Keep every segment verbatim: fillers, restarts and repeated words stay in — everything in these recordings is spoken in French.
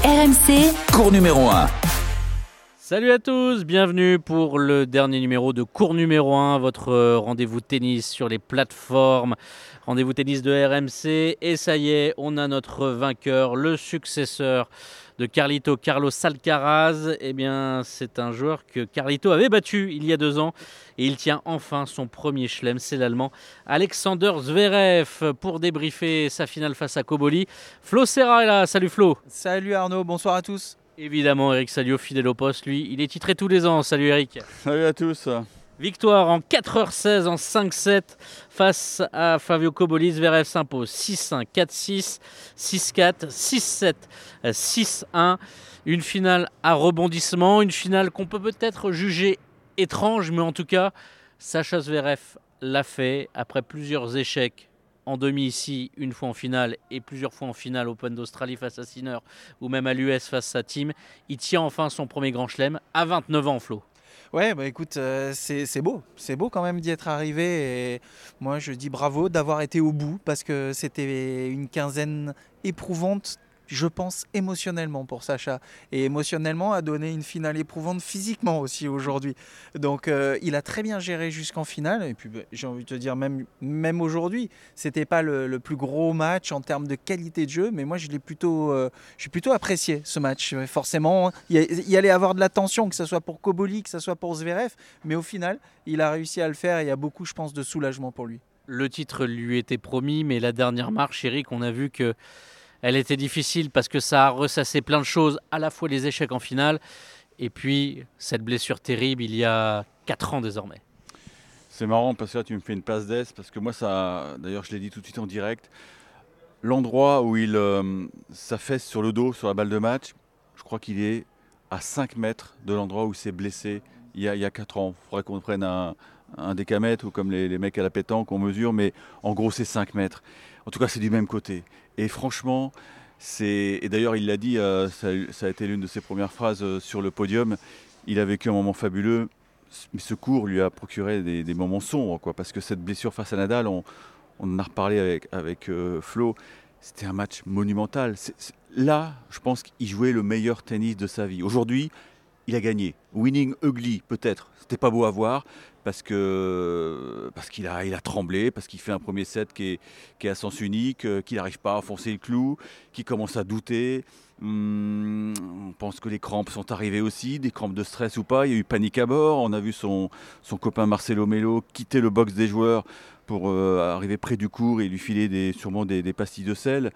R M C, cours numéro un. Salut à tous, bienvenue pour le dernier numéro de cours numéro un, votre rendez-vous tennis sur les plateformes, rendez-vous tennis de R M C. Et ça y est, on a notre vainqueur, le successeur de Carlito, Carlos Alcaraz. Eh bien, c'est un joueur que Carlito avait battu il y a deux ans et il tient enfin son premier chelem. C'est l'Allemand Alexander Zverev pour débriefer sa finale face à Cobolli. Flo Serra est là, salut Flo. Salut Arnaud, bonsoir à tous. Évidemment, Eric Salio, fidèle au poste, lui, il est titré tous les ans. Salut Eric. Salut à tous. Victoire en quatre heures seize en cinq sept face à Fabio Cobolli. Zverev s'impose six cinq, quatre six, six quatre, six sept, six un. Une finale à rebondissement, une finale qu'on peut peut-être juger étrange, mais en tout cas, Sacha Zverev l'a fait après plusieurs échecs. En demi ici, une fois en finale et plusieurs fois en finale Open d'Australie face à Sinner ou même à l'U S face à Thiem. Il tient enfin son premier grand chelem à vingt-neuf ans, Flo. Ouais, bah écoute, euh, c'est, c'est beau. C'est beau quand même d'y être arrivé. Et moi, je dis bravo d'avoir été au bout parce que c'était une quinzaine éprouvante, je pense, émotionnellement pour Sacha. Et émotionnellement, a donné une finale éprouvante physiquement aussi aujourd'hui. Donc, euh, il a très bien géré jusqu'en finale. Et puis, bah, j'ai envie de te dire, même, même aujourd'hui, c'était pas le, le plus gros match en termes de qualité de jeu. Mais moi, je l'ai plutôt, euh, j'ai plutôt apprécié ce match. Forcément, il y, il y allait avoir de la tension, que ce soit pour Cobolli, que ce soit pour Zverev. Mais au final, il a réussi à le faire et il y a beaucoup, je pense, de soulagement pour lui. Le titre lui était promis, mais la dernière marche, Eric, on a vu que elle était difficile parce que ça a ressassé plein de choses, à la fois les échecs en finale et puis cette blessure terrible il y a quatre ans désormais. C'est marrant parce que là tu me fais une passe d'ess parce que moi ça, d'ailleurs je l'ai dit tout de suite en direct, l'endroit où il euh, s'affaisse sur le dos, sur la balle de match, je crois qu'il est à cinq mètres de l'endroit où il s'est blessé il y a, il y a quatre ans. Il faudrait qu'on prenne un, un décamètre ou comme les, les mecs à la pétanque on mesure, mais en gros c'est cinq mètres. En tout cas, c'est du même côté. Et franchement, c'est... Et d'ailleurs, il l'a dit, euh, ça, ça a été l'une de ses premières phrases euh, sur le podium. Il a vécu un moment fabuleux, mais ce cours lui a procuré des, des moments sombres, quoi, parce que cette blessure face à Nadal, on, on en a reparlé avec, avec euh, Flo, c'était un match monumental. C'est, c'est... Là, je pense qu'il jouait le meilleur tennis de sa vie. Aujourd'hui, il a gagné. Winning ugly, peut-être. C'était pas beau à voir parce, que, parce qu'il a, il a tremblé, parce qu'il fait un premier set qui est, qui est à sens unique, euh, qu'il n'arrive pas à enfoncer le clou, qu'il commence à douter. Hum, on pense que les crampes sont arrivées aussi, des crampes de stress ou pas. Il y a eu panique à bord. On a vu son, son copain Marcelo Melo quitter le box des joueurs pour euh, arriver près du court et lui filer des, sûrement des, des pastilles de sel.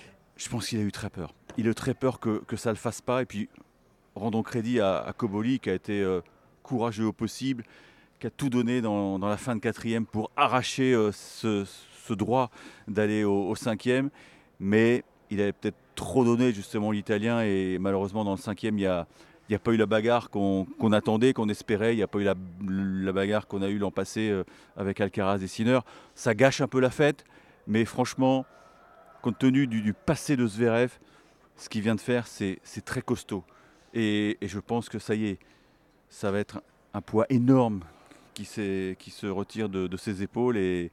Je pense qu'il a eu très peur. Il a eu très peur que, que ça ne le fasse pas. Et puis, rendons crédit à, à Cobolli qui a été euh, courageux au possible, qui a tout donné dans, dans la fin de quatrième pour arracher euh, ce, ce droit d'aller au, au cinquième. Mais il avait peut-être trop donné justement l'Italien et malheureusement dans le cinquième, il n'y a, il y a pas eu la bagarre qu'on, qu'on attendait, qu'on espérait. Il n'y a pas eu la, la bagarre qu'on a eue l'an passé euh, avec Alcaraz et Sinner. Ça gâche un peu la fête, mais franchement, compte tenu du, du passé de Zverev, ce qu'il vient de faire, c'est, c'est très costaud. Et, et je pense que ça y est, ça va être un poids énorme qui, qui se retire de, de ses épaules. Et,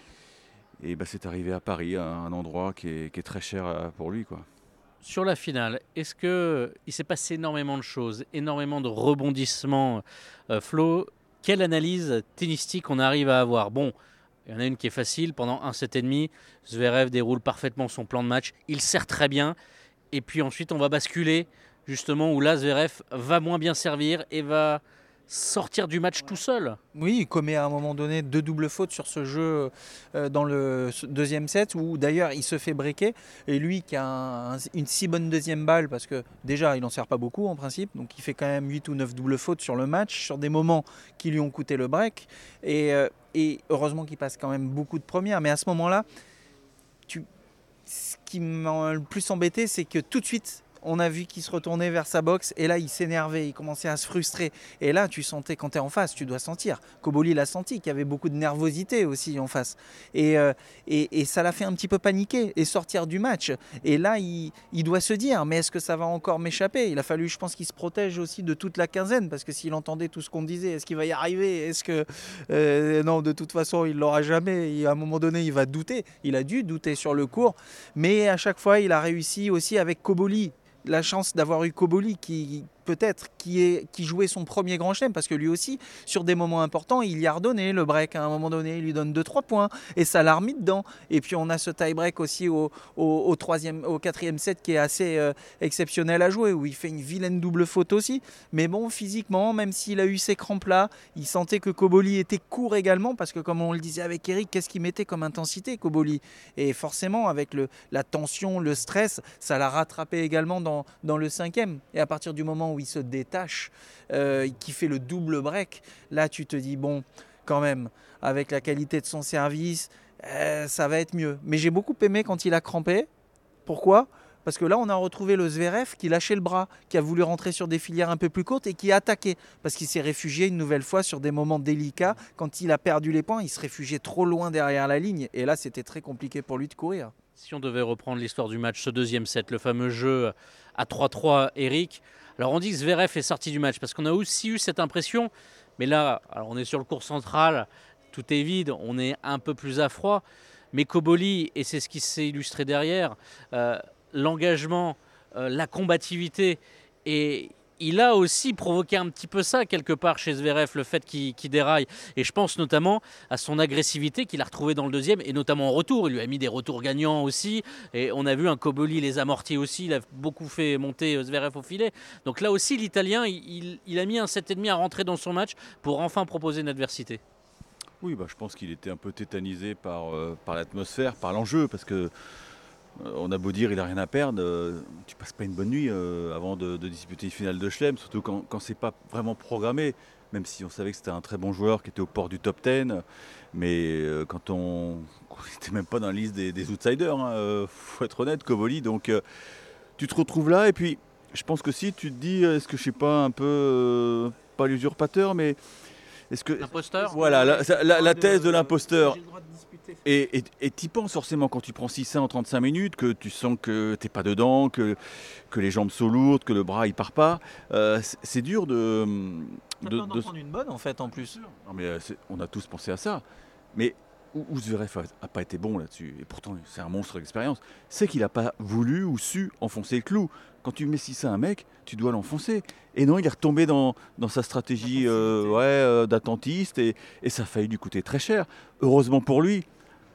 et bah c'est arrivé à Paris, à un endroit qui est, qui est très cher pour lui, quoi. Sur la finale, est-ce qu'il s'est passé énormément de choses, énormément de rebondissements, euh, Flo, quelle analyse tennistique on arrive à avoir? Bon, il y en a une qui est facile, pendant un set et demi, Zverev déroule parfaitement son plan de match, il sert très bien, et puis ensuite on va basculer justement où là Zverev va moins bien servir et va sortir du match tout seul. Oui, il commet à un moment donné deux doubles fautes sur ce jeu euh, dans le deuxième set où d'ailleurs il se fait breaker et lui qui a un, une si bonne deuxième balle parce que déjà il n'en sert pas beaucoup en principe, donc il fait quand même huit ou neuf doubles fautes sur le match, sur des moments qui lui ont coûté le break et, euh, et heureusement qu'il passe quand même beaucoup de premières, mais à ce moment-là, tu... ce qui m'a le plus embêté c'est que tout de suite on a vu qu'il se retournait vers sa boxe et là il s'énervait, il commençait à se frustrer. Et là tu sentais, quand tu es en face, tu dois sentir. Cobolli l'a senti, qu'il y avait beaucoup de nervosité aussi en face. Et, euh, et, et ça l'a fait un petit peu paniquer et sortir du match. Et là il, il doit se dire, mais est-ce que ça va encore m'échapper? Il a fallu, je pense, qu'il se protège aussi de toute la quinzaine parce que s'il entendait tout ce qu'on disait, est-ce qu'il va y arriver? Est-ce que... Euh, non, de toute façon il ne l'aura jamais. Et à un moment donné il va douter. Il a dû douter sur le court. Mais à chaque fois il a réussi aussi avec Cobolli. la chance d'avoir eu Cobolli qui peut-être qui, est, qui jouait son premier grand chelem, parce que lui aussi, sur des moments importants, il y a redonné le break. À un moment donné, il lui donne deux trois points et ça l'a remis dedans. Et puis on a ce tie-break aussi au, au, au, troisième, au quatrième set qui est assez euh, exceptionnel à jouer, où il fait une vilaine double faute aussi. Mais bon, physiquement, même s'il a eu ces crampes-là, il sentait que Cobolli était court également, parce que comme on le disait avec Eric, qu'est-ce qu'il mettait comme intensité, Cobolli? Et forcément, avec le, la tension, le stress, ça l'a rattrapé également dans, dans le cinquième. Et à partir du moment où il se détache, euh, qui fait le double break, là tu te dis bon, quand même, avec la qualité de son service, euh, ça va être mieux. Mais j'ai beaucoup aimé quand il a crampé. Pourquoi ? Parce que là on a retrouvé le Zverev qui lâchait le bras, qui a voulu rentrer sur des filières un peu plus courtes et qui a attaqué, parce qu'il s'est réfugié une nouvelle fois sur des moments délicats. Quand il a perdu les points, il se réfugiait trop loin derrière la ligne, et là c'était très compliqué pour lui de courir. Si on devait reprendre l'histoire du match, ce deuxième set, le fameux jeu à trois trois, Eric, alors on dit que Zverev est sorti du match parce qu'on a aussi eu cette impression, mais là, alors on est sur le court central, tout est vide, on est un peu plus à froid, mais Cobolli, et c'est ce qui s'est illustré derrière, euh, l'engagement, euh, la combativité, et il a aussi provoqué un petit peu ça quelque part chez Zverev, le fait qu'il, qu'il déraille. Et je pense notamment à son agressivité qu'il a retrouvée dans le deuxième, et notamment en retour. Il lui a mis des retours gagnants aussi. Et on a vu un Cobolli les amortir aussi. Il a beaucoup fait monter Zverev au filet. Donc là aussi, l'Italien, il, il a mis un sept virgule cinq à rentrer dans son match pour enfin proposer une adversité. Oui, bah, je pense qu'il était un peu tétanisé par, euh, par l'atmosphère, par l'enjeu, parce que on a beau dire il n'a rien à perdre, euh, tu passes pas une bonne nuit euh, avant de, de disputer une finale de Chelem, surtout quand, quand c'est pas vraiment programmé, même si on savait que c'était un très bon joueur qui était au port du top dix, mais euh, quand on n'était même pas dans la liste des, des outsiders, il hein, euh, faut être honnête, Cobolli, donc euh, tu te retrouves là, et puis je pense que si tu te dis, est-ce que je sais pas un peu, euh, pas l'usurpateur, mais est-ce que... L'imposteur ? Voilà, la, la, la thèse de l'imposteur. Et tu y penses forcément quand tu prends six un en trente-cinq minutes, que tu sens que tu n'es pas dedans, que, que les jambes sont lourdes, que le bras il part pas. Euh, c'est dur de... de, de, de prendre une bonne en fait en plus. Non, mais on a tous pensé à ça. Mais où Zverev n'a pas été bon là-dessus, et pourtant c'est un monstre d'expérience, c'est qu'il n'a pas voulu ou su enfoncer le clou. Quand tu mets six un à un mec, tu dois l'enfoncer. Et non, il est retombé dans, dans sa stratégie euh, ouais, euh, d'attentiste, et, et ça a failli lui coûter très cher. Heureusement pour lui,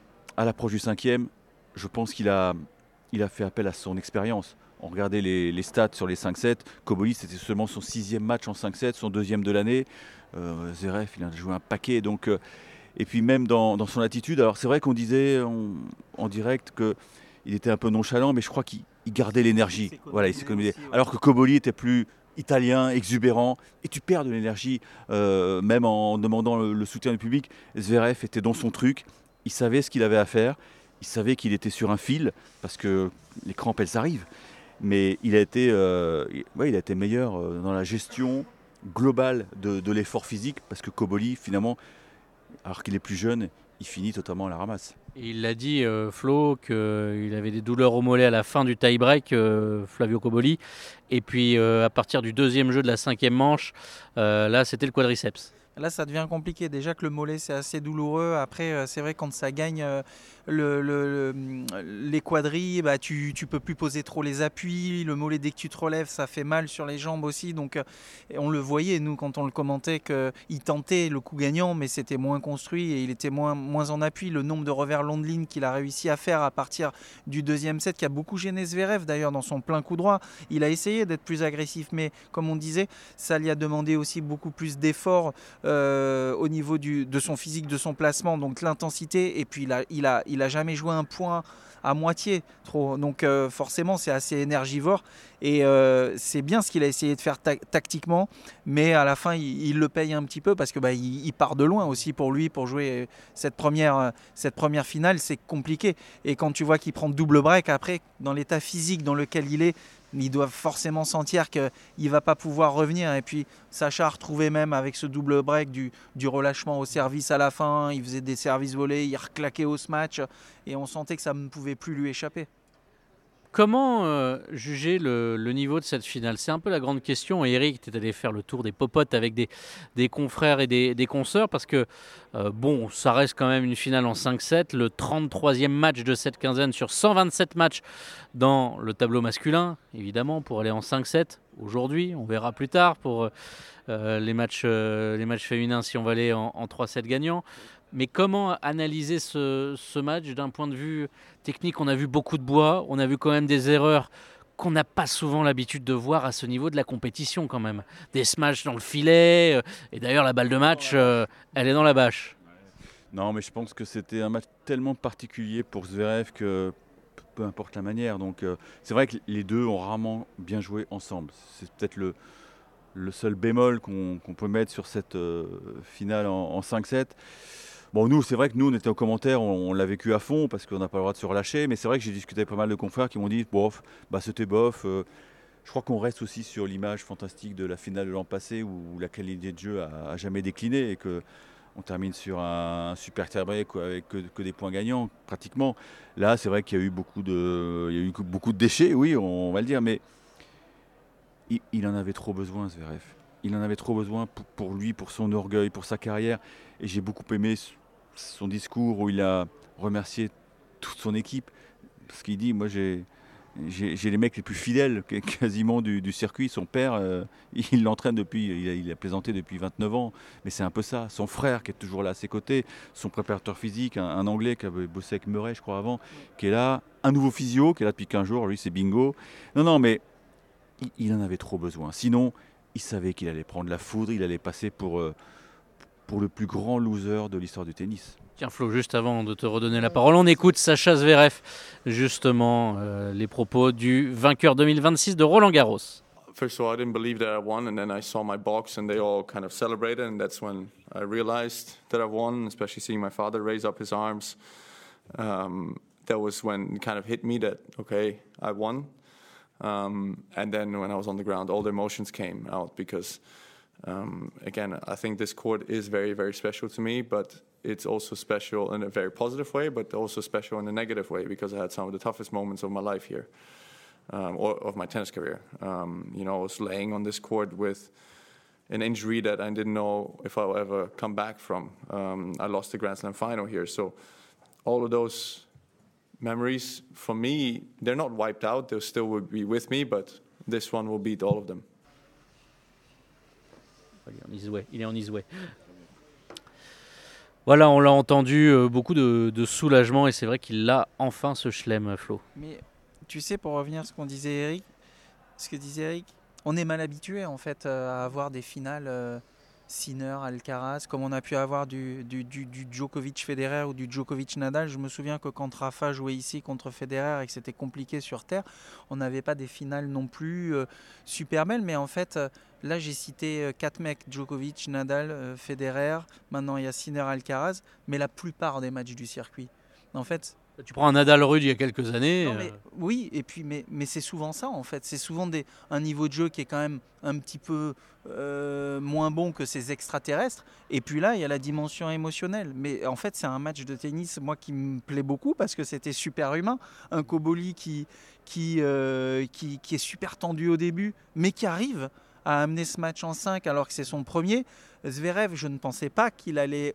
à l'approche du cinquième, je pense qu'il a, il a fait appel à son expérience. On regardait les, les stats sur les cinq sept. Cobolli, c'était seulement son sixième match en cinq sept, son deuxième de l'année. Euh, Zverev, il a joué un paquet. Donc, euh, et puis même dans, dans son attitude, alors c'est vrai qu'on disait en, en direct qu'il était un peu nonchalant, mais je crois qu'il il gardait l'énergie. Il voilà, il s'économisait. Ouais. Alors que Cobolli était plus italien, exubérant, et tu perds de l'énergie, euh, même en demandant le, le soutien du public. Zverev était dans son truc. Il savait ce qu'il avait à faire, il savait qu'il était sur un fil, parce que les crampes, elles arrivent. Mais il a été, euh, ouais, il a été meilleur dans la gestion globale de, de l'effort physique, parce que Cobolli, finalement, alors qu'il est plus jeune, il finit totalement à la ramasse. Et il l'a dit, euh, Flo, qu'il avait des douleurs au mollet à la fin du tie-break, euh, Flavio Cobolli. Et puis, euh, à partir du deuxième jeu de la cinquième manche, euh, là, c'était le quadriceps. Là, ça devient compliqué. Déjà que le mollet, c'est assez douloureux. Après, c'est vrai, quand ça gagne le, le, le, les quadrilles, bah, tu ne peux plus poser trop les appuis. Le mollet, dès que tu te relèves, ça fait mal sur les jambes aussi. Donc, on le voyait, nous, quand on le commentait, qu'il tentait le coup gagnant, mais c'était moins construit et il était moins, moins en appui. Le nombre de revers long de ligne qu'il a réussi à faire à partir du deuxième set, qui a beaucoup gêné Zverev, d'ailleurs, dans son plein coup droit. Il a essayé d'être plus agressif, mais comme on disait, ça lui a demandé aussi beaucoup plus d'efforts. Euh, au niveau du, de son physique, de son placement, donc l'intensité, et puis il a, il a, il a jamais joué un point à moitié trop, donc euh, forcément c'est assez énergivore, et euh, c'est bien ce qu'il a essayé de faire ta- tactiquement, mais à la fin il, il le paye un petit peu, parce que bah, il, il part de loin aussi pour lui, pour jouer cette première, cette première finale, c'est compliqué, et quand tu vois qu'il prend double break après, dans l'état physique dans lequel il est, il doit forcément sentir qu'il ne va pas pouvoir revenir. Et puis Sacha a retrouvé même avec ce double break du, du relâchement au service à la fin. Il faisait des services volés, il reclaquait au smash et on sentait que ça ne pouvait plus lui échapper. comment euh, juger le, le niveau de cette finale? C'est un peu la grande question. Et Eric, tu es allé faire le tour des popotes avec des, des confrères et des, des consoeurs parce que, euh, bon, ça reste quand même une finale en cinq sept, le trente-troisième match de cette quinzaine sur cent vingt-sept matchs dans le tableau masculin, évidemment, pour aller en cinq sept aujourd'hui. On verra plus tard pour euh, les, matchs, euh, les matchs féminins si on va aller en, en trois sept gagnants. Mais comment analyser ce, ce match d'un point de vue technique? On a vu beaucoup de bois, on a vu quand même des erreurs qu'on n'a pas souvent l'habitude de voir à ce niveau de la compétition quand même. Des smash dans le filet, euh, et d'ailleurs la balle de match, euh, elle est dans la bâche. Non, mais je pense que c'était un match tellement particulier pour Zverev que peu importe la manière. Donc euh, c'est vrai que les deux ont rarement bien joué ensemble. C'est peut-être le, le seul bémol qu'on, qu'on peut mettre sur cette euh, finale en, en cinq sept. Bon, nous, c'est vrai que nous, on était en commentaire, on, on l'a vécu à fond parce qu'on n'a pas le droit de se relâcher. Mais c'est vrai que j'ai discuté avec pas mal de confrères qui m'ont dit, bof, bah, c'était bof. Euh, je crois qu'on reste aussi sur l'image fantastique de la finale de l'an passé où la qualité de jeu a, a jamais décliné et que on termine sur un, un super tie-break avec que, que des points gagnants pratiquement. Là, c'est vrai qu'il y a eu beaucoup de, il y a eu beaucoup de déchets, oui, on, on va le dire, mais il, il en avait trop besoin, Zverev. Il en avait trop besoin pour, pour lui, pour son orgueil, pour sa carrière. Et j'ai beaucoup aimé son discours où il a remercié toute son équipe. Parce qu'il dit, moi j'ai, j'ai, j'ai les mecs les plus fidèles quasiment du, du circuit. Son père, euh, il l'entraîne depuis, il a, il a plaisanté depuis vingt-neuf ans. Mais c'est un peu ça. Son frère qui est toujours là à ses côtés. Son préparateur physique, un, un Anglais qui avait bossé avec Murray, je crois, avant, qui est là. Un nouveau physio qui est là depuis quinze jours. Lui, c'est bingo. Non, non, mais il, il en avait trop besoin. Sinon, il savait qu'il allait prendre la foudre. Il allait passer pour... Euh, pour le plus grand loser de l'histoire du tennis. Tiens Flo, juste avant de te redonner la parole, on écoute Sacha Zverev, justement euh, les propos du vainqueur deux mille vingt-six de Roland Garros. First of all, I didn't believe that I won, and then I saw my box, and they all kind of celebrated, and that's when I realized that I won, especially seeing my father raise up his arms. Um, that was when it kind of hit me that, okay, I won. Um, and then when I was on the ground, all the emotions came out because Um, again, I think this court is very, very special to me, but it's also special in a very positive way, but also special in a negative way because I had some of the toughest moments of my life here, um, or of my tennis career. Um, you know, I was laying on this court with an injury that I didn't know if I'll ever come back from. Um, I lost the Grand Slam final here, so all of those memories, for me, they're not wiped out. They still would be with me, but this one will beat all of them. Il est en Isway. Voilà, on l'a entendu, euh, beaucoup de, de soulagement et c'est vrai qu'il l'a enfin ce chelem, Flo. Mais tu sais, pour revenir à ce qu'on disait Eric, ce que disait Eric, on est mal habitué en fait à avoir des finales euh, Sinner, Alcaraz, comme on a pu avoir du, du, du, du Djokovic-Federer ou du Djokovic-Nadal. Je me souviens que quand Rafa jouait ici contre Federer et que c'était compliqué sur terre, on n'avait pas des finales non plus euh, super belles. Mais en fait, euh, là j'ai cité euh, quatre mecs, Djokovic, Nadal, euh, Federer, maintenant il y a Sinner, Alcaraz, mais la plupart des matchs du circuit. En fait, tu prends un Nadal rude il y a quelques années. Non, mais, euh... Oui, et puis mais, mais c'est souvent ça en fait. C'est souvent des, un niveau de jeu qui est quand même un petit peu euh, moins bon que ces extraterrestres. Et puis là, il y a la dimension émotionnelle. Mais en fait, c'est un match de tennis, moi, qui me plaît beaucoup parce que c'était super humain. Un Koboli qui, qui, euh, qui, qui est super tendu au début, mais qui arrive à amener ce match en cinq alors que c'est son premier. Zverev, je ne pensais pas qu'il allait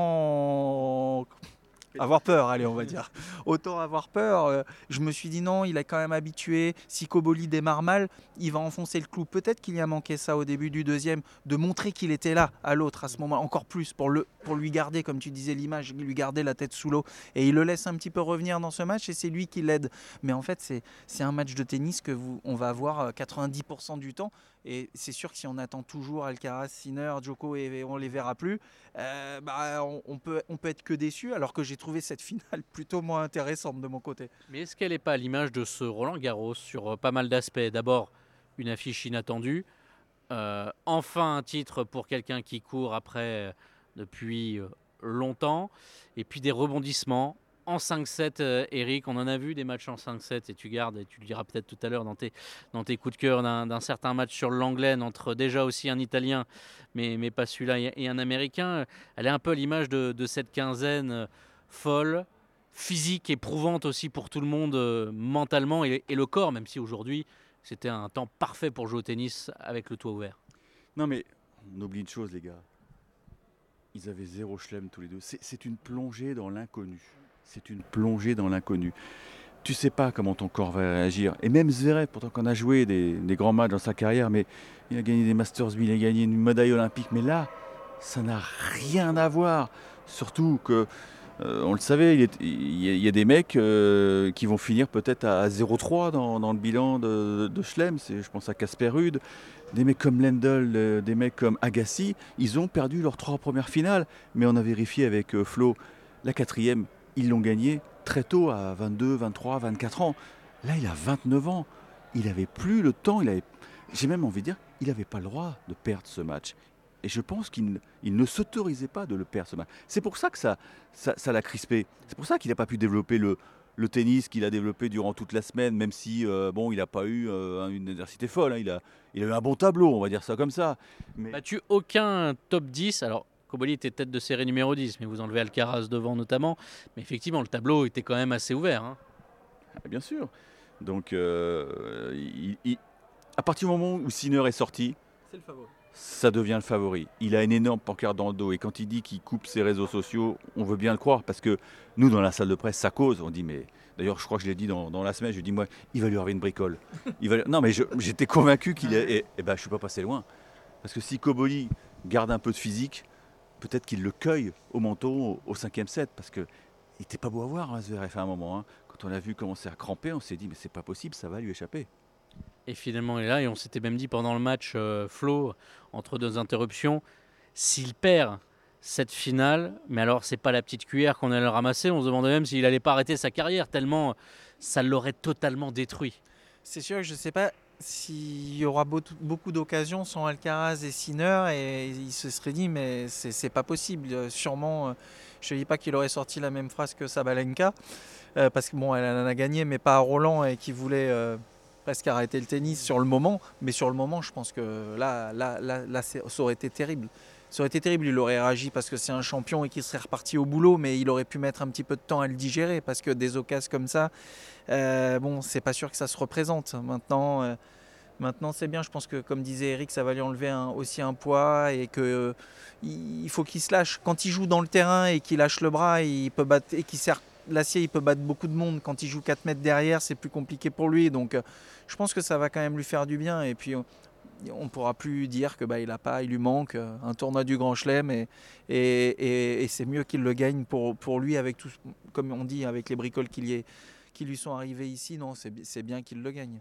autant... avoir peur, allez, on va dire. Autant avoir peur. Je me suis dit non, il est quand même habitué. Si Koboli démarre mal, il va enfoncer le clou. Peut-être qu'il y a manqué ça au début du deuxième, de montrer qu'il était là à l'autre à ce moment, encore plus pour, le, pour lui garder, comme tu disais, l'image, lui garder la tête sous l'eau. Et il le laisse un petit peu revenir dans ce match et c'est lui qui l'aide. Mais en fait, c'est, c'est un match de tennis que vous, on va avoir quatre-vingt-dix pour cent du temps. Et c'est sûr que si on attend toujours Alcaraz, Sinner, Djoko et on ne les verra plus, euh, bah, on, on, peut, on peut être que déçu, alors que j'ai trouvé cette finale plutôt moins intéressante de mon côté. Mais est-ce qu'elle n'est pas à l'image de ce Roland Garros sur pas mal d'aspects? D'abord, une affiche inattendue. Euh, enfin un titre pour quelqu'un qui court après depuis longtemps. Et puis des rebondissements. En cinq sept, euh, Eric, on en a vu des matchs en cinq sept et tu gardes, et tu le diras peut-être tout à l'heure dans tes, dans tes coups de cœur, d'un, d'un certain match sur l'Anglaine entre déjà aussi un Italien, mais, mais pas celui-là, et un Américain. Elle est un peu à l'image de, de cette quinzaine folle, physique, éprouvante aussi pour tout le monde euh, mentalement et, et le corps, même si aujourd'hui c'était un temps parfait pour jouer au tennis avec le toit ouvert. Non mais on oublie une chose les gars. Ils avaient zéro chelem tous les deux. C'est, c'est une plongée dans l'inconnu. C'est une plongée dans l'inconnu. Tu sais pas comment ton corps va réagir. Et même Zverev, pourtant qu'on a joué des, des grands matchs dans sa carrière, mais il a gagné des Masters mille, il a gagné une médaille olympique. Mais là, ça n'a rien à voir. Surtout que, euh, on le savait, il, est, il, y a, il y a des mecs euh, qui vont finir peut-être à zéro virgule trois dans, dans le bilan de, de Chelem. C'est, je pense à Casper Ruud. Des mecs comme Lendl, euh, des mecs comme Agassi, ils ont perdu leurs trois premières finales. Mais on a vérifié avec euh, Flo, la quatrième, ils l'ont gagnée très tôt, à vingt-deux, vingt-trois, vingt-quatre ans. Là, il a vingt-neuf ans. Il n'avait plus le temps. Il avait, j'ai même envie de dire, il n'avait pas le droit de perdre ce match. Et je pense qu'il il ne s'autorisait pas de le perdre ce match. C'est pour ça que ça, ça, ça l'a crispé. C'est pour ça qu'il n'a pas pu développer le, le tennis qu'il a développé durant toute la semaine, même si euh, bon, il n'a pas eu euh, une adversité folle. Hein. Il, a, il a eu un bon tableau, on va dire ça comme ça. Mais... Battu aucun top dix. Alors, Cobolli était tête de série numéro dix, mais vous enlevez Alcaraz devant notamment. Mais effectivement, le tableau était quand même assez ouvert. Hein. Bien sûr. Donc, euh, il, il, à partir du moment où Sinner est sorti, c'est le favori. Ça devient le favori. Il a une énorme pancarte dans le dos. Et quand il dit qu'il coupe ses réseaux sociaux, on veut bien le croire. Parce que nous, dans la salle de presse, ça cause. On dit, mais d'ailleurs, je crois que je l'ai dit dans, dans la semaine, je lui ai dit, moi, il va lui arriver une bricole. Il va... Non, mais je, j'étais convaincu qu'il est. Et, et ben, je ne suis pas passé loin. Parce que si Cobolli garde un peu de physique, peut-être qu'il le cueille au menton au, au cinquième set. Parce qu'il n'était pas beau à voir, hein, Zverev, à un moment. Hein. Quand on a vu commencer à cramper, on s'est dit, mais c'est pas possible, ça va lui échapper. Et finalement, il est là. Et on s'était même dit pendant le match, euh, Flo, entre deux interruptions, s'il perd cette finale, mais alors c'est pas la petite cuillère qu'on allait le ramasser. On se demandait même s'il allait pas arrêter sa carrière, tellement ça l'aurait totalement détruit. C'est sûr que je ne sais pas s'il y aura beaucoup d'occasions sans Alcaraz et Sinner, et il se serait dit mais c'est, c'est pas possible. Sûrement, je ne dis pas qu'il aurait sorti la même phrase que Sabalenka, euh, parce que bon, elle en a gagné, mais pas à Roland, et qui voulait euh, presque arrêter le tennis sur le moment. Mais sur le moment, je pense que là, là, là, là ça aurait été terrible. Ça aurait été terrible, il aurait réagi parce que c'est un champion et qu'il serait reparti au boulot, mais il aurait pu mettre un petit peu de temps à le digérer, parce que des occasions comme ça, euh, bon, c'est pas sûr que ça se représente. Maintenant, euh, maintenant c'est bien, je pense que comme disait Eric, ça va lui enlever un, aussi un poids, et qu'il euh, il faut qu'il se lâche. Quand il joue dans le terrain et qu'il lâche le bras, il peut battre, et qu'il serre l'acier, il peut battre beaucoup de monde. Quand il joue quatre mètres derrière, c'est plus compliqué pour lui. Donc euh, je pense que ça va quand même lui faire du bien. Et puis on ne pourra plus dire que bah, il a pas, il lui manque un tournoi du Grand Chelem, et, et, et, et c'est mieux qu'il le gagne pour, pour lui, avec tout, comme on dit, avec les bricoles qui, y, qui lui sont arrivées ici. Non, c'est, c'est bien qu'il le gagne.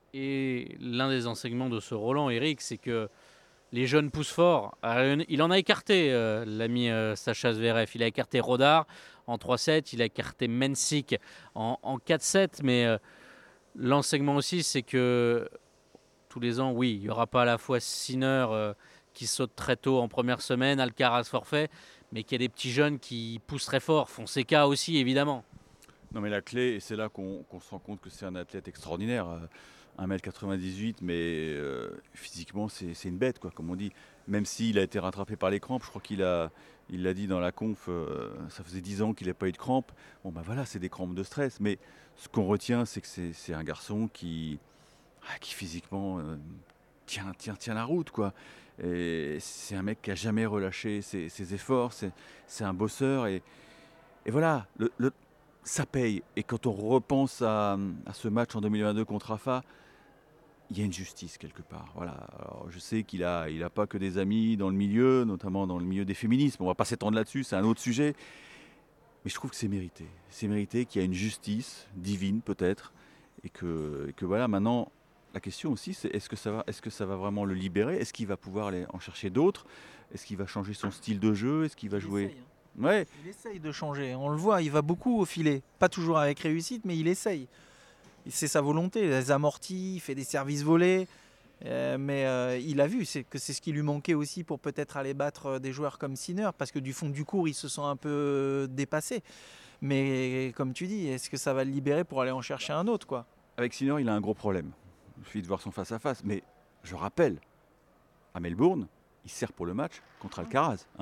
Et l'un des enseignements de ce Roland, Eric, c'est que les jeunes poussent fort. Il en a écarté, euh, l'ami euh, Sacha Zverev. Il a écarté Rodar en trois sept, il a écarté Mensik en, en quatre sept, mais euh, l'enseignement aussi, c'est que tous les ans, oui, il n'y aura pas à la fois Sinner euh, qui saute très tôt en première semaine, Alcaraz forfait, mais qu'il y a des petits jeunes qui poussent très fort. Fonseca aussi, évidemment. Non, mais la clé, et c'est là qu'on, qu'on se rend compte que c'est un athlète extraordinaire. un mètre quatre-vingt-dix-huit, mais euh, physiquement, c'est, c'est une bête, quoi, comme on dit. Même s'il a été rattrapé par les crampes, je crois qu'il a, il l'a dit dans la conf, euh, ça faisait dix ans qu'il n'a pas eu de crampes. Bon, ben voilà, c'est des crampes de stress. Mais ce qu'on retient, c'est que c'est, c'est un garçon qui, qui physiquement euh, tient, tient, tient la route, quoi. Et c'est un mec qui n'a jamais relâché ses, ses efforts. C'est, c'est un bosseur. Et, et voilà, le, le, ça paye. Et quand on repense à, à ce match en deux mille vingt-deux contre Rafa, il y a une justice quelque part. Voilà. Alors, je sais qu'il n'a il a pas que des amis dans le milieu, notamment dans le milieu des féminismes. On ne va pas s'étendre là-dessus, c'est un autre sujet. Mais je trouve que c'est mérité. C'est mérité qu'il y a une justice divine peut-être. Et que, et que voilà, maintenant, la question aussi, c'est est-ce que ça va, est-ce que ça va vraiment le libérer ? Est-ce qu'il va pouvoir aller en chercher d'autres ? Est-ce qu'il va changer son style de jeu ? Est-ce qu'il va il jouer essaye, hein. Ouais. Il essaye de changer. On le voit, il va beaucoup au filet. Pas toujours avec réussite, mais il essaye. C'est sa volonté, les amortis, il fait des services volés, euh, mais euh, il a vu c'est que c'est ce qui lui manquait aussi pour peut-être aller battre des joueurs comme Sinner, parce que du fond du cours, il se sent un peu dépassé. Mais comme tu dis, est-ce que ça va le libérer pour aller en chercher un autre, quoi ? Avec Sinner, il a un gros problème. Il suffit de voir son face-à-face. Mais je rappelle, à Melbourne, il sert pour le match contre Alcaraz. Hein.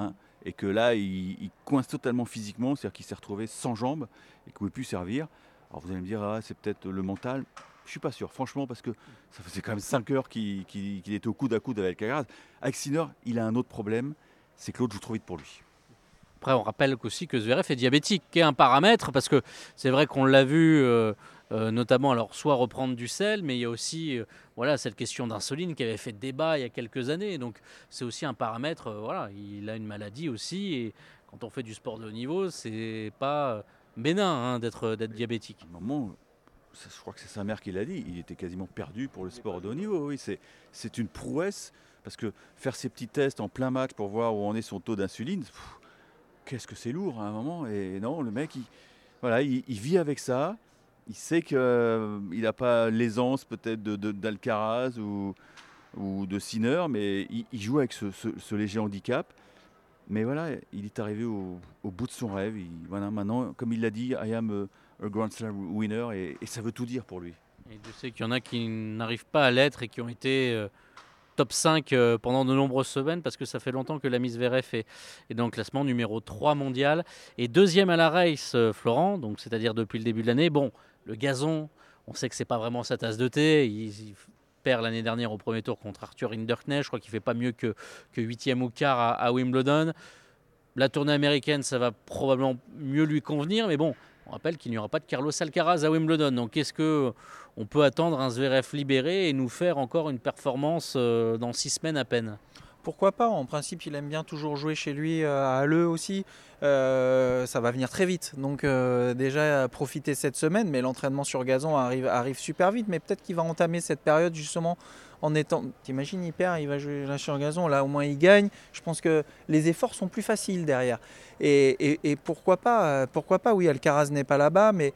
et que là, il, il coince totalement physiquement, c'est-à-dire qu'il s'est retrouvé sans jambes et qu'il ne pouvait plus servir. Alors vous allez me dire, ah, c'est peut-être le mental. Je ne suis pas sûr, franchement, parce que ça faisait quand même cinq heures qu'il, qu'il, qu'il était au coude à coude avec Alcaraz. Avec Sinner, il a un autre problème, c'est que l'autre joue trop vite pour lui. Après, on rappelle aussi que Zverev est diabétique, qui est un paramètre, parce que c'est vrai qu'on l'a vu, euh, euh, notamment, alors soit reprendre du sel, mais il y a aussi euh, voilà, cette question d'insuline qui avait fait débat il y a quelques années. Donc c'est aussi un paramètre, euh, voilà, il a une maladie aussi, et quand on fait du sport de haut niveau, c'est pas bénin hein, d'être, d'être diabétique. À un moment, ça, je crois que c'est sa mère qui l'a dit, il était quasiment perdu pour le sport de haut niveau. Oui, c'est, c'est une prouesse, parce que faire ces petits tests en plein match pour voir où en est son taux d'insuline, pff, qu'est-ce que c'est lourd à un moment. Et non, le mec, il, voilà, il, il vit avec ça. Il sait qu'il euh, n'a pas l'aisance peut-être de, de, d'Alcaraz ou, ou de Sinner, mais il, il joue avec ce, ce, ce léger handicap. Mais voilà, il est arrivé au, au bout de son rêve. Il, voilà, maintenant, comme il l'a dit, I am a, a Grand Slam winner, et, et ça veut tout dire pour lui. Et je sais qu'il y en a qui n'arrivent pas à l'être et qui ont été euh, top cinq euh, pendant de nombreuses semaines, parce que ça fait longtemps que l'ami Zverev est, est dans le classement numéro trois mondial et deuxième à la race, euh, Florent, donc c'est-à-dire depuis le début de l'année. Bon, le gazon, on sait que c'est pas vraiment sa tasse de thé. Il, il perd l'année dernière au premier tour contre Arthur Hinderknecht. Je crois qu'il fait pas mieux que, que huitième ou quart à, à Wimbledon. La tournée américaine, ça va probablement mieux lui convenir, mais bon, on rappelle qu'il n'y aura pas de Carlos Alcaraz à Wimbledon. Donc est-ce qu'on peut attendre un Zverev libéré et nous faire encore une performance euh, dans six semaines à peine ? Pourquoi pas ? En principe, il aime bien toujours jouer chez lui euh, à Halle aussi. Euh, ça va venir très vite. Donc euh, déjà, profiter cette semaine, mais l'entraînement sur gazon arrive, arrive super vite. Mais peut-être qu'il va entamer cette période justement en étant... T'imagines, il perd, il va jouer là sur gazon. Là, au moins, il gagne. Je pense que les efforts sont plus faciles derrière. Et, et, et pourquoi pas, pourquoi pas, oui, Alcaraz n'est pas là-bas, mais...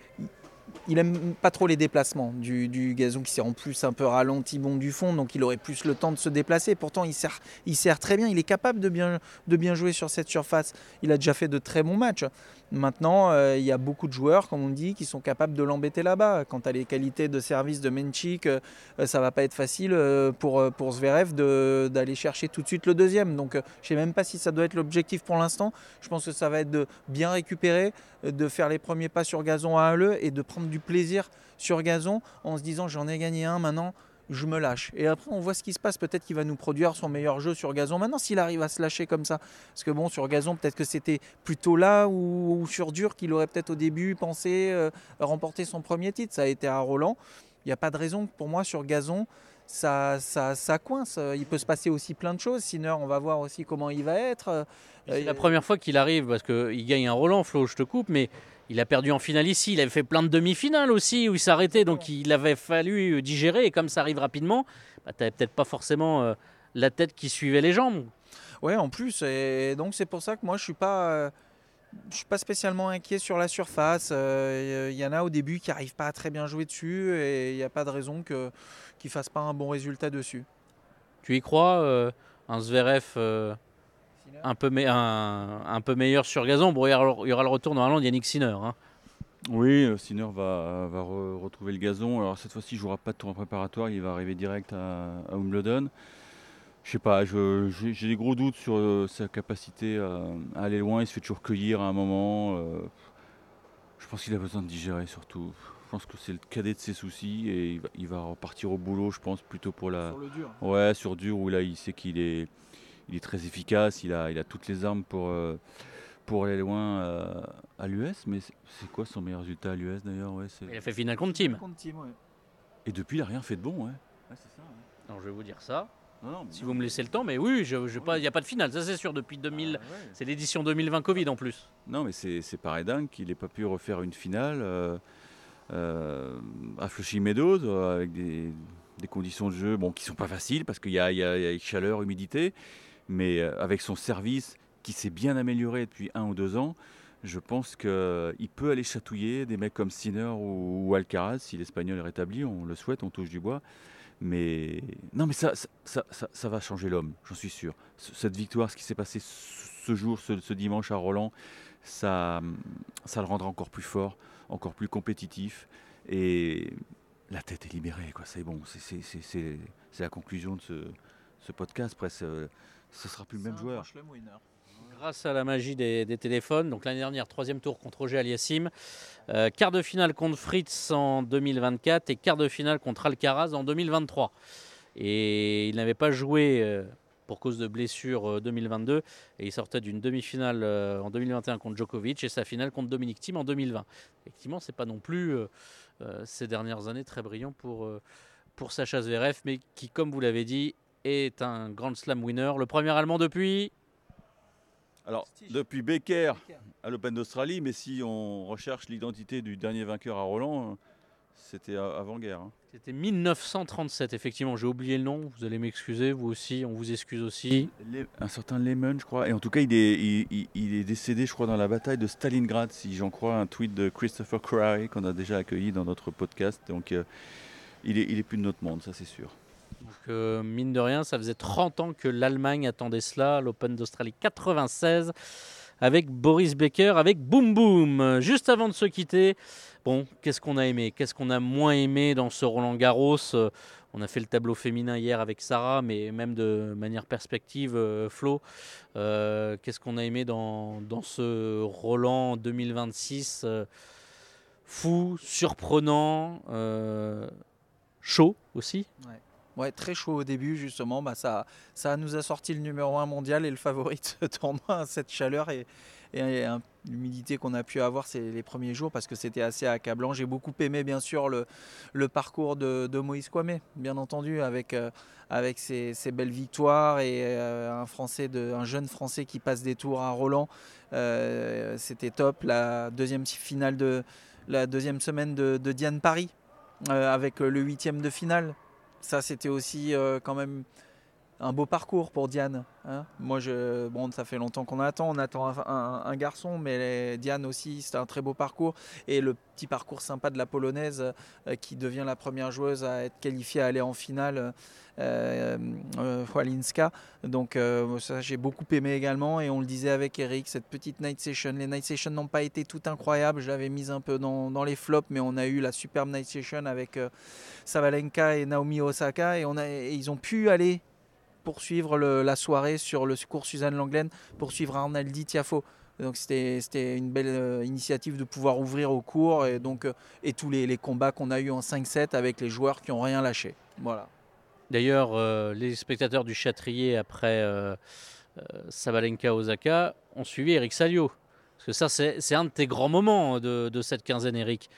Il aime pas trop les déplacements du, du gazon qui s'est en plus un peu ralenti bon du fond, donc il aurait plus le temps de se déplacer. Pourtant, il sert, il sert très bien, il est capable de bien, de bien jouer sur cette surface. Il a déjà fait de très bons matchs. Maintenant, euh, il y a beaucoup de joueurs, comme on dit, qui sont capables de l'embêter là-bas. Quant à les qualités de service de Menchik, euh, ça va pas être facile euh, pour, pour Zverev de, d'aller chercher tout de suite le deuxième. Donc, euh, je sais même pas si ça doit être l'objectif pour l'instant. Je pense que ça va être de bien récupérer, de faire les premiers pas sur gazon à Halle et de prendre du plaisir sur gazon en se disant j'en ai gagné un, maintenant je me lâche. Et après on voit ce qui se passe, peut-être qu'il va nous produire son meilleur jeu sur gazon maintenant s'il arrive à se lâcher comme ça. Parce que bon, sur gazon peut-être que c'était plutôt là ou, ou sur dur qu'il aurait peut-être au début pensé euh, remporter son premier titre. Ça a été à Roland. Il n'y a pas de raison pour moi sur gazon ça, ça, ça coince. Il peut se passer aussi plein de choses. Sinner, on va voir aussi comment il va être. C'est la première fois qu'il arrive, parce qu'il gagne un Roland, Flo, je te coupe, mais il a perdu en finale ici. Il avait fait plein de demi-finales aussi où il s'arrêtait, donc il avait fallu digérer. Et comme ça arrive rapidement, bah, tu n'avais peut-être pas forcément euh, la tête qui suivait les jambes. Ouais, en plus. Et donc c'est pour ça que moi je suis pas. Euh... Je ne suis pas spécialement inquiet sur la surface. Il euh, y en a au début qui n'arrivent pas à très bien jouer dessus et il n'y a pas de raison que, qu'ils ne fassent pas un bon résultat dessus. Tu y crois, euh, un Zverev euh, un, peu me- un, un peu meilleur sur gazon? Bon, il y aura le retour normalement d'Yannick Sinner. Hein. Oui, Sinner va, va re- retrouver le gazon. Alors cette fois-ci, il ne jouera pas de tournoi préparatoire, il va arriver direct à, à Wimbledon. Je sais pas, je, j'ai, j'ai des gros doutes sur euh, sa capacité à, à aller loin. Il se fait toujours cueillir à un moment. Euh, je pense qu'il a besoin de digérer surtout. Je pense que c'est le cadet de ses soucis et il va, il va repartir au boulot, je pense, plutôt pour la. Sur le dur. Ouais, sur dur, où là il sait qu'il est, il est très efficace, il a, il a toutes les armes pour, euh, pour aller loin euh, à l'U S. Mais c'est, c'est quoi son meilleur résultat à l'U S d'ailleurs? Ouais, c'est... Il a fait finale contre Team. Contre Team, ouais. Et depuis, il n'a rien fait de bon. Ouais, ouais c'est ça. Ouais. Non, je vais vous dire ça. Non, non, mais Si non, vous me laissez le temps, mais oui, je, je pas, il n'y a pas de finale, ça c'est sûr, depuis deux mille. Ah, ouais. C'est l'édition deux mille vingt Covid en plus. Non, mais c'est, c'est pareil dingue qu'il n'ait pas pu refaire une finale euh, euh, à Flushing Meadows euh, avec des, des conditions de jeu bon, qui ne sont pas faciles parce qu'il y a, il y a, il y a chaleur, humidité, mais euh, avec son service qui s'est bien amélioré depuis un ou deux ans, je pense qu'il peut aller chatouiller des mecs comme Sinner ou, ou Alcaraz si l'Espagnol est rétabli, on le souhaite, on touche du bois. Mais non, mais ça, ça, ça, ça, ça va changer l'homme, j'en suis sûr. C- cette victoire, ce qui s'est passé ce jour, ce, ce dimanche à Roland, ça, ça le rendra encore plus fort, encore plus compétitif. Et la tête est libérée, quoi. C'est bon, c'est, c'est, c'est, c'est, c'est la conclusion de ce, ce podcast. Presque, ce sera plus le même joueur. Grâce à la magie des, des téléphones. Donc l'année dernière, troisième tour contre Roger Aliassime. Euh, quart de finale contre Fritz en deux mille vingt-quatre et quart de finale contre Alcaraz en deux mille vingt-trois. Et il n'avait pas joué euh, pour cause de blessure euh, deux mille vingt-deux. Et il sortait d'une demi-finale euh, en deux mille vingt et un contre Djokovic et sa finale contre Dominic Thiem en deux mille vingt. Effectivement, c'est pas non plus euh, euh, ces dernières années très brillant pour, euh, pour Sacha Zverev, mais qui, comme vous l'avez dit, est un Grand Slam winner. Le premier Allemand depuis... Alors, depuis Becker à l'Open d'Australie, mais si on recherche l'identité du dernier vainqueur à Roland, c'était avant-guerre. Hein. C'était mille neuf cent trente-sept, effectivement. J'ai oublié le nom, vous allez m'excuser, vous aussi, on vous excuse aussi. Un certain Lehman, je crois. Et en tout cas, il est, il, il, il est décédé, je crois, dans la bataille de Stalingrad, si j'en crois un tweet de Christopher Crary, qu'on a déjà accueilli dans notre podcast. Donc, euh, il, est, il est plus de notre monde, ça c'est sûr. Donc, euh, mine de rien, ça faisait trente ans que l'Allemagne attendait cela, l'Open d'Australie quatre-vingt-seize, avec Boris Becker, avec Boum Boum. Juste avant de se quitter, bon, qu'est-ce qu'on a aimé? Qu'est-ce qu'on a moins aimé dans ce Roland-Garros? On a fait le tableau féminin hier avec Sarah, mais même de manière perspective, euh, Flo, euh, qu'est-ce qu'on a aimé dans, dans ce Roland deux mille vingt-six euh, fou, surprenant, euh, chaud aussi? Ouais. Ouais, très chaud au début, justement. Bah, ça, ça nous a sorti le numéro un mondial et le favori de ce tournoi, cette chaleur et, et, et l'humidité qu'on a pu avoir ces, les premiers jours parce que c'était assez accablant. J'ai beaucoup aimé, bien sûr, le, le parcours de, de Moïse Kouamé, bien entendu, avec, euh, avec ses, ses belles victoires et euh, un, Français de, un jeune Français qui passe des tours à Roland. Euh, c'était top. La deuxième finale de la deuxième semaine de, de Diane Paris euh, avec le huitième de finale. Ça, c'était aussi euh, quand même un beau parcours pour Diane. Hein. Moi, je, bon, ça fait longtemps qu'on attend. On attend un, un, un garçon, mais les, Diane aussi, c'était un très beau parcours. Et le petit parcours sympa de la Polonaise euh, qui devient la première joueuse à être qualifiée à aller en finale, euh, euh, Walinska. Donc euh, ça, j'ai beaucoup aimé également. Et on le disait avec Eric, cette petite night session. Les night sessions n'ont pas été tout incroyables. Je l'avais mise un peu dans, dans les flops, mais on a eu la superbe night session avec euh, Sabalenka et Naomi Osaka. Et, on a, et ils ont pu aller poursuivre le, la soirée sur le cours Suzanne Lenglen, poursuivre Arnaldi Tiafoe. Donc c'était, c'était une belle euh, initiative de pouvoir ouvrir au cours et, donc, euh, et tous les, les combats qu'on a eu en cinq sept avec les joueurs qui n'ont rien lâché. Voilà. D'ailleurs, euh, les spectateurs du Châtrier après euh, euh, Sabalenka Osaka ont suivi Eric Salio. Parce que ça, c'est, c'est un de tes grands moments de, de cette quinzaine, Eric.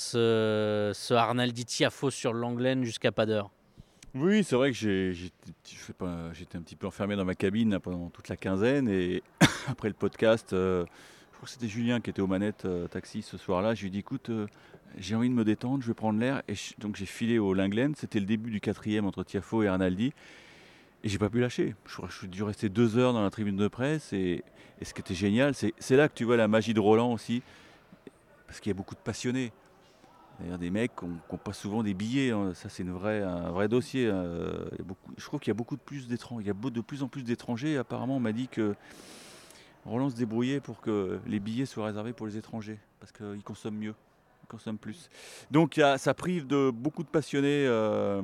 Ce, ce Arnaldi Tiafoe sur Lenglen jusqu'à pas d'heure. Oui, c'est vrai que j'ai, j'ai, je sais pas, j'étais un petit peu enfermé dans ma cabine là, pendant toute la quinzaine et après le podcast, euh, je crois que c'était Julien qui était aux manettes euh, taxi ce soir-là. Je lui ai dit écoute, euh, j'ai envie de me détendre, je vais prendre l'air et je, donc j'ai filé au Lenglen. C'était le début du quatrième entre Tiafoe et Arnaldi et j'ai pas pu lâcher. Je, je suis dû rester deux heures dans la tribune de presse et, et ce qui était génial, c'est, c'est là que tu vois la magie de Roland aussi, parce qu'il y a beaucoup de passionnés. D'ailleurs, des mecs qui n'ont pas souvent des billets, hein. Ça c'est une vraie, un vrai dossier. Euh, il y a beaucoup, je trouve qu'il y a beaucoup de plus d'étrangers. Il y a de plus en plus d'étrangers. Apparemment, on m'a dit que Roland se débrouillait pour que les billets soient réservés pour les étrangers, parce qu'ils consomment mieux, ils consomment plus. Donc il y a, ça prive de beaucoup de passionnés euh,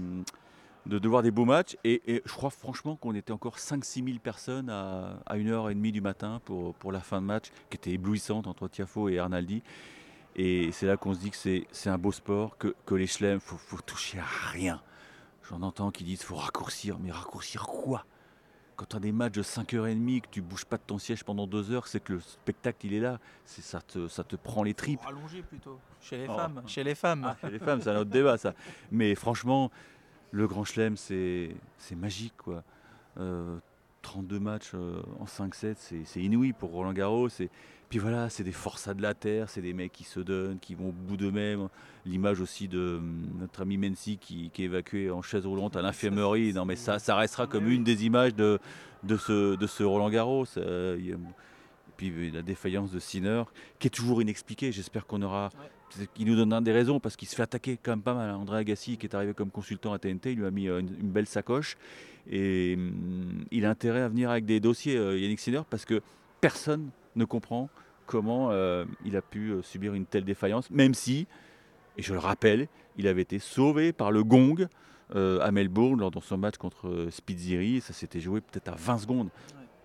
de, de voir des beaux matchs. Et, et je crois franchement qu'on était encore cinq à six mille personnes à, à une heure trente du matin pour, pour la fin de match, qui était éblouissante entre Tiafoe et Arnaldi. Et c'est là qu'on se dit que c'est, c'est un beau sport, que, que les chelems, il faut, faut toucher à rien. J'en entends qui disent qu'il faut raccourcir. Mais raccourcir quoi? Quand tu as des matchs de cinq heures trente, que tu ne bouges pas de ton siège pendant deux heures, c'est que le spectacle il est là. C'est, ça, te, ça te prend les tripes. Rallonger plutôt, chez les oh. femmes. Chez les femmes, ah, chez les femmes, c'est un autre débat ça. Mais franchement, le Grand Chelem, c'est, c'est magique, quoi. Euh, trente-deux matchs euh, en cinq sept, c'est, c'est inouï pour Roland Garros. C'est... Puis voilà, c'est des forçats de la terre, c'est des mecs qui se donnent, qui vont au bout d'eux-mêmes. L'image aussi de notre ami Mensi qui, qui est évacué en chaise roulante à l'infirmerie. Non mais ça, ça restera comme une des images de, de, ce, de ce Roland Garros. Euh, y a... Et puis la défaillance de Sinner, qui est toujours inexpliquée. J'espère qu'on aura... Ouais. Il nous donnera des raisons, parce qu'il se fait attaquer quand même pas mal. André Agassi, qui est arrivé comme consultant à T N T, il lui a mis une, une belle sacoche. Et hum, il a intérêt à venir avec des dossiers, euh, Yannick Sinner, parce que personne ne comprend comment euh, il a pu euh, subir une telle défaillance, même si, et je le rappelle, il avait été sauvé par le gong euh, à Melbourne lors de son match contre euh, Spizzirri. Ça s'était joué peut-être à vingt secondes.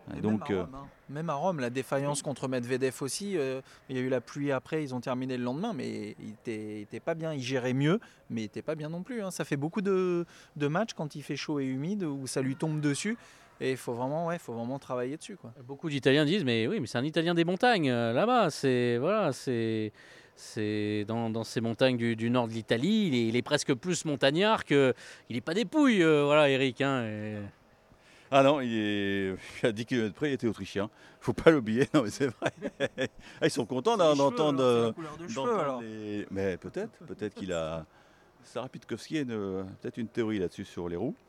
Et Et donc, même, à euh, Rome, hein. Même à Rome, la défaillance contre Medvedev aussi, euh, il y a eu la pluie après, ils ont terminé le lendemain, mais il était, il était pas bien. Il gérait mieux, mais il était pas bien non plus, hein. Ça fait beaucoup de, de matchs quand il fait chaud et humide où ça lui tombe dessus. Et il faut vraiment, ouais, faut vraiment travailler dessus, quoi. Beaucoup d'Italiens disent, mais oui, mais c'est un Italien des montagnes, euh, là-bas. C'est voilà, c'est c'est dans, dans ces montagnes du, du nord de l'Italie. Il est, il est presque plus montagnard que. Il n'est pas des pouilles, euh, voilà, Eric. Hein, et- ah non, il est à dix kilomètres près, il était autrichien. Faut pas l'oublier, non mais c'est vrai. Ah, ils sont contents d'en- d'entendre. euh, d'entendre alors. les- Mais peut-être, peut-être qu'il a. Sarah Pitkowski a une- peut-être une théorie là-dessus sur les roues.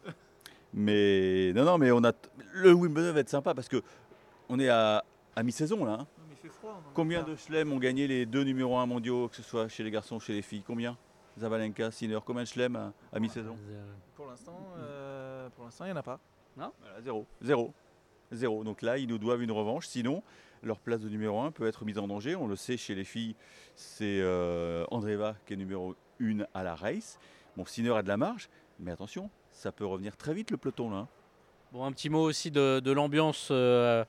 Mais non, non, mais on a t- le Wimbledon va être sympa parce que on est à, à mi-saison là. Hein. Combien de chelems ont gagné les deux numéros un mondiaux, que ce soit chez les garçons ou chez les filles? Combien? Zabalenka, Sinner, combien de chelems à, à mi-saison? Pour l'instant, euh, pour l'instant, il n'y en a pas. Voilà, zéro. Zéro. Zéro. Donc là, ils nous doivent une revanche. Sinon, leur place de numéro un peut être mise en danger. On le sait, chez les filles, c'est euh, Andreeva qui est numéro un à la race. Bon, Sinner a de la marge, mais attention, ça peut revenir très vite le peloton là. Hein. Bon, un petit mot aussi de, de l'ambiance euh,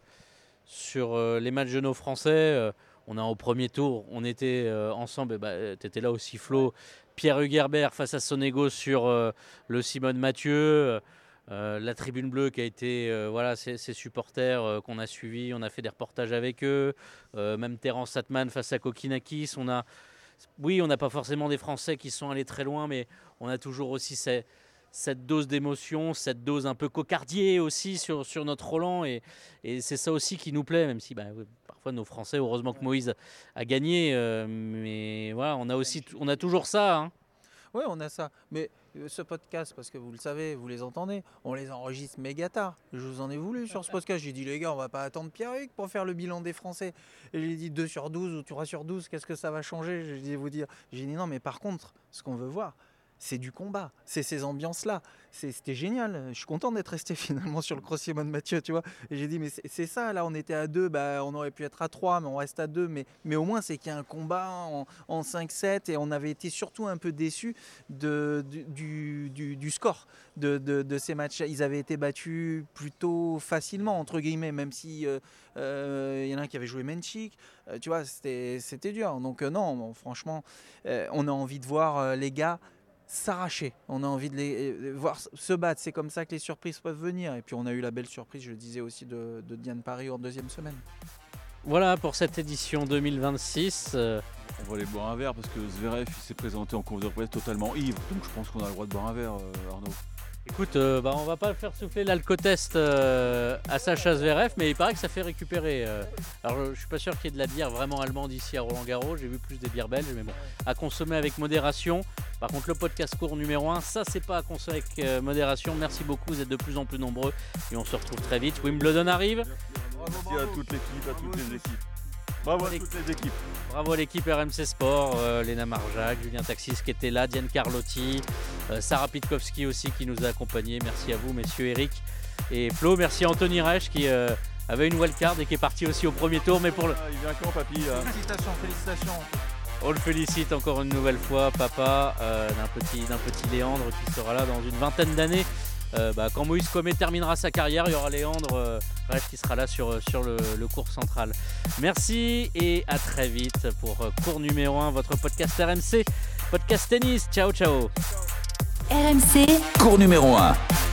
sur euh, les matchs de nos Français. Euh, on a au premier tour, on était euh, ensemble, bah, tu étais là aussi Flo, Pierre Hugerbert face à Sonego sur euh, le Simone Mathieu, euh, la tribune bleue qui a été, euh, voilà, ses, ses supporters euh, qu'on a suivis, on a fait des reportages avec eux, euh, même Terence Atman face à Kokinakis. On a, oui, on n'a pas forcément des Français qui sont allés très loin, mais on a toujours aussi ces cette dose d'émotion, cette dose un peu cocardier aussi sur, sur notre Roland. Et, et c'est ça aussi qui nous plaît, même si bah, parfois nos Français, heureusement que Moïse a gagné. Euh, mais voilà, on a, aussi, on a toujours ça. Hein. Oui, on a ça. Mais euh, ce podcast, parce que vous le savez, vous les entendez, on les enregistre méga tard. Je vous en ai voulu sur ce podcast. J'ai dit, les gars, on va pas attendre Pierre-Hugues pour faire le bilan des Français. Et j'ai dit deux sur douze ou trois sur douze, qu'est-ce que ça va changer? Je vais vous dire. J'ai dit, non, mais par contre, ce qu'on veut voir, c'est du combat, c'est ces ambiances-là. C'est, c'était génial. Je suis content d'être resté finalement sur le cross Simone Mathieu, tu vois. Et j'ai dit, mais c'est, c'est ça, là, on était à deux, bah, on aurait pu être à trois, mais on reste à deux. Mais, mais au moins, c'est qu'il y a un combat en, en cinq sept et on avait été surtout un peu déçus de, du, du, du, du score de, de, de ces matchs. Ils avaient été battus plutôt facilement, entre guillemets, même si euh, euh, y en a un qui avait joué Menchik. Euh, tu vois, c'était, c'était dur. Donc, euh, non, bon, franchement, euh, on a envie de voir euh, les gars s'arracher, on a envie de les euh, voir se battre, c'est comme ça que les surprises peuvent venir. Et puis on a eu la belle surprise, je le disais aussi, de, de Diane Paris en deuxième semaine. Voilà pour cette édition deux mille vingt-six. Euh, On va aller boire un verre parce que Zverev il s'est présenté en conférence de presse totalement ivre, donc je pense qu'on a le droit de boire un verre, euh, Arnaud. écoute, euh, bah, on va pas faire souffler l'alcotest euh, à Sacha Zverev, mais il paraît que ça fait récupérer. Euh, alors je, je suis pas sûr qu'il y ait de la bière vraiment allemande ici à Roland-Garros, j'ai vu plus des bières belges, mais bon, à consommer avec modération. Par contre, le podcast court numéro un, ça c'est pas à consommer avec euh, modération. Merci beaucoup, vous êtes de plus en plus nombreux et on se retrouve très vite. Wimbledon arrive. Merci à toute l'équipe, à toutes les équipes. Bravo à toutes les équipes. Bravo à l'équipe R M C Sport, euh, Léna Marjac, Julien Taxis qui était là, Diane Carlotti, euh, Sarah Pitkowski aussi qui nous a accompagnés. Merci à vous, messieurs Eric et Flo. Merci à Anthony Reich qui euh, avait une wildcard et qui est parti aussi au premier tour. Mais pour le... Il vient quand, papy là? Félicitations, félicitations. On le félicite encore une nouvelle fois, papa, euh, d'un petit, d'un petit Léandre qui sera là dans une vingtaine d'années. Euh, bah, quand Moïse Comet terminera sa carrière, il y aura Léandre euh, Reich qui sera là sur, sur le, le cours central. Merci et à très vite pour euh, cours numéro un, votre podcast R M C, podcast tennis. Ciao, ciao. R M C, Cours numéro un.